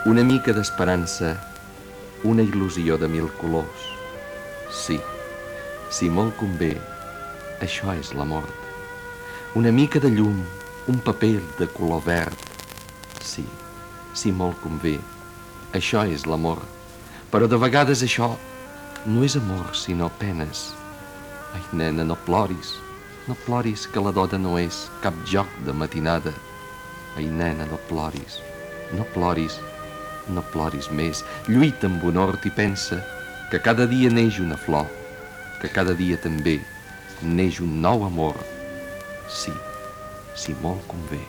Una mica d'esperança, una il·lusió de mil colors. Sí, si molt convé, això és la mort. Una mica de llum, un paper de color verd. Sí, si molt convé, això és l'amor. Però de vegades això no és amor, sinó penes. Ai, nena, no ploris que la dona no és cap joc de matinada. Ai, nena, no ploris més. Lluita amb honor i pensa que cada dia neix una flor, que cada dia també neix un nou amor. Sí, si molt convé.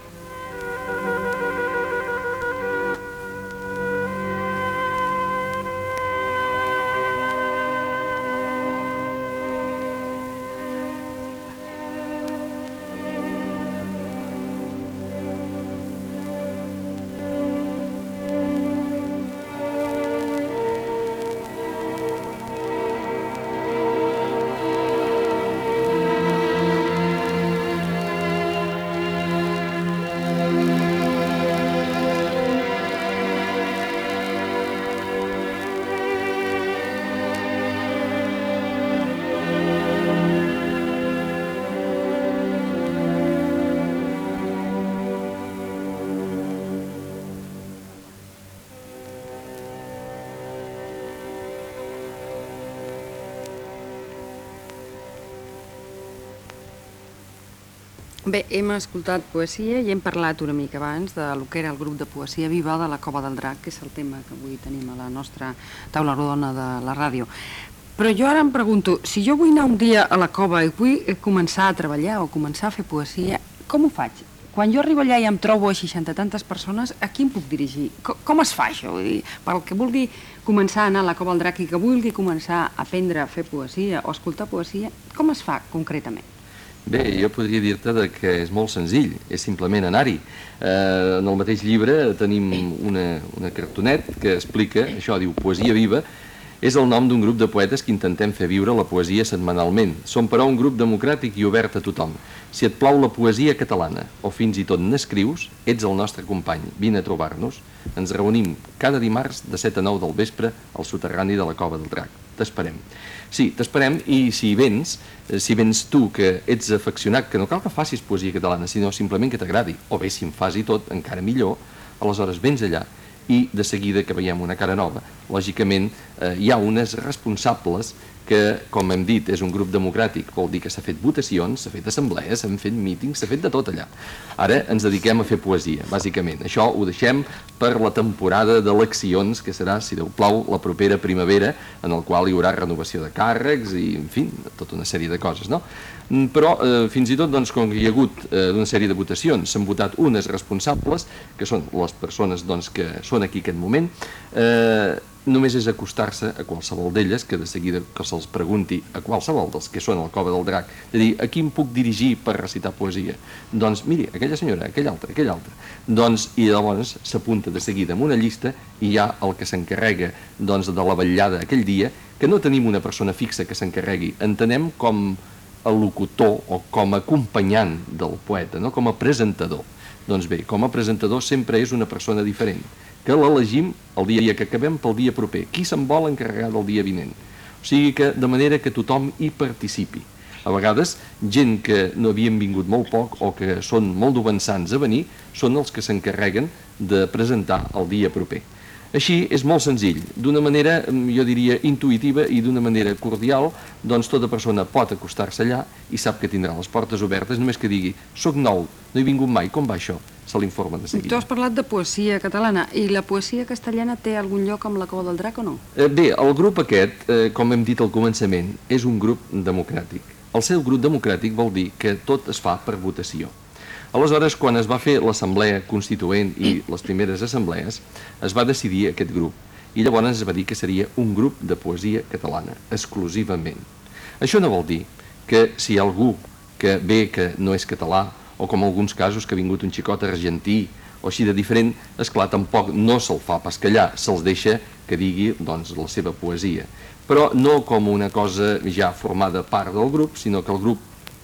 Bé, hem escoltat poesia i hem parlat una mica abans del que era el grup de poesia viva de la Cova del Drac, que és el tema que avui tenim a la nostra taula rodona de la ràdio. Però jo ara em pregunto, si jo vull anar un dia a la cova i vull començar a treballar o començar a fer poesia, com ho faig? Quan jo arribo allà i em trobo a 60 tantes persones, a qui em puc dirigir? Com es fa això? Vull dir, pel que vulgui començar a anar a la Cova del Drac i que vulgui començar a aprendre a fer poesia o a escoltar poesia, com es fa concretament? Bé, jo podria dir-te que és molt senzill, és simplement anar-hi. En el mateix llibre tenim una cartonet que explica, això diu Poesia Viva, és el nom d'un grup de poetes que intentem fer viure la poesia setmanalment. Som, però, un grup democràtic i obert a tothom. Si et plau la poesia catalana, o fins i tot n'escrius, ets el nostre company. Vine a trobar-nos. Ens reunim cada dimarts de 7 a 9 del vespre al soterrani de la Cova del Drac. T'esperem. Sí, t'esperem, i si vens tu, que ets afeccionat, que no cal que facis poesia catalana, sinó simplement que t'agradi, o bé si en fas i tot, encara millor, aleshores vens allà i de seguida que veiem una cara nova, lògicament hi ha unes responsables que, com hem dit, és un grup democràtic, vol dir que s'ha fet votacions, s'ha fet assemblees, s'han fet mítings, s'ha fet de tot allà. Ara ens dediquem a fer poesia, bàsicament. Això ho deixem per la temporada d'eleccions, que serà, si Déu plau, la propera primavera, en el qual hi haurà renovació de càrrecs i, en fi, tota una sèrie de coses, no? Però fins i tot, doncs, com que hi ha hagut una sèrie de votacions, s'han votat unes responsables, que són les persones que són aquí en aquest moment, només és acostar-se a qualsevol d'elles, que de seguida que se'ls pregunti a qualsevol dels que són a la Cova del Drac, de dir, a qui em puc dirigir per recitar poesia? Doncs miri, aquella senyora, aquell altre. Doncs, i llavors s'apunta de seguida en una llista i hi ha el que s'encarrega de la vetllada aquell dia, que no tenim una persona fixa que s'encarregui, entenem com a locutor o com a acompanyant del poeta, no? Com a presentador. Doncs bé, com a presentador sempre és una persona diferent, que l'elegim el dia que acabem pel dia proper. Qui se'n vol encarregar del dia vinent? O sigui que, de manera que tothom hi participi. A vegades, gent que no havien vingut molt poc o que són molt avançants a venir, són els que s'encarreguen de presentar el dia proper. Així és molt senzill, d'una manera, jo diria, intuïtiva i d'una manera cordial, doncs tota persona pot acostar-se allà i sap que tindrà les portes obertes, només que digui, soc nou, no he vingut mai, com va això? Se l'informa de seguida. Tu has parlat de poesia catalana, i la poesia castellana té algun lloc amb la Cova del Drac o no? Bé, el grup aquest, com hem dit al començament, és un grup democràtic. El seu grup democràtic vol dir que tot es fa per votació. Aleshores, quan es va fer l'assemblea constituent i les primeres assemblees, es va decidir aquest grup, i llavors es va dir que seria un grup de poesia catalana, exclusivament. Això no vol dir que si hi ha algú que ve que no és català, o com en alguns casos que ha vingut un xicot argentí, o així de diferent, esclar, tampoc no se'l fa pas callar, se'ls deixa que digui, doncs, la seva poesia. Però no com una cosa ja formada part del grup, sinó que el grup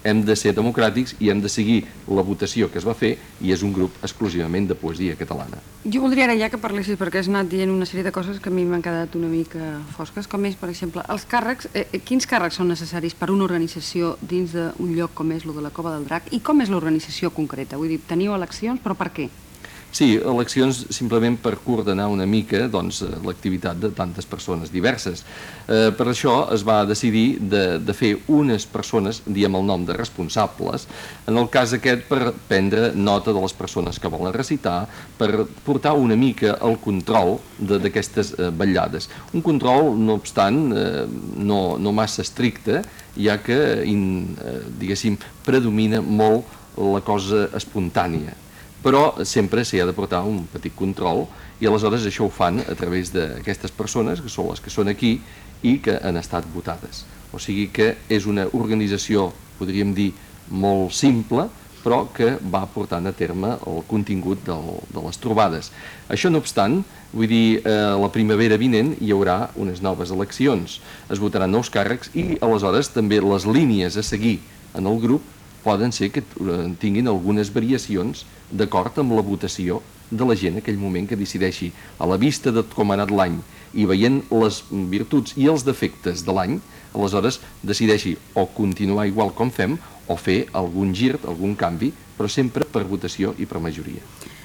hem de ser democràtics i hem de seguir la votació que es va fer, i és un grup exclusivament de poesia catalana. Jo voldria ara ja que parlessis, perquè has anat dient una sèrie de coses que a mi m'han quedat una mica fosques, com és, per exemple, els càrrecs, quins càrrecs són necessaris per una organització dins d'un lloc com és lo de la Cova del Drac, i com és l'organització concreta? Vull dir, teniu eleccions, però per què? Sí, eleccions simplement per coordinar una mica l'activitat de tantes persones diverses. Per això es va decidir de fer unes persones, diem el nom de responsables, en el cas aquest per prendre nota de les persones que volen recitar, per portar una mica el control d'aquestes vetllades. Un control, no obstant, no massa estricte, ja que, diguéssim, predomina molt la cosa espontània. Però sempre s'hi ha de portar un petit control, i aleshores això ho fan a través d'aquestes persones, que són les que són aquí i que han estat votades. O sigui que és una organització, podríem dir, molt simple, però que va portant a terme el contingut de les trobades. Això no obstant, vull dir, la primavera vinent hi haurà unes noves eleccions, es votaran nous càrrecs, i aleshores també les línies a seguir en el grup poden ser que tinguin algunes variacions d'acord amb la votació de la gent en aquell moment que decideixi, a la vista de com ha anat l'any i veient les virtuts i els defectes de l'any, aleshores decideixi o continuar igual com fem o fer algun gir, algun canvi, però sempre per votació i per majoria.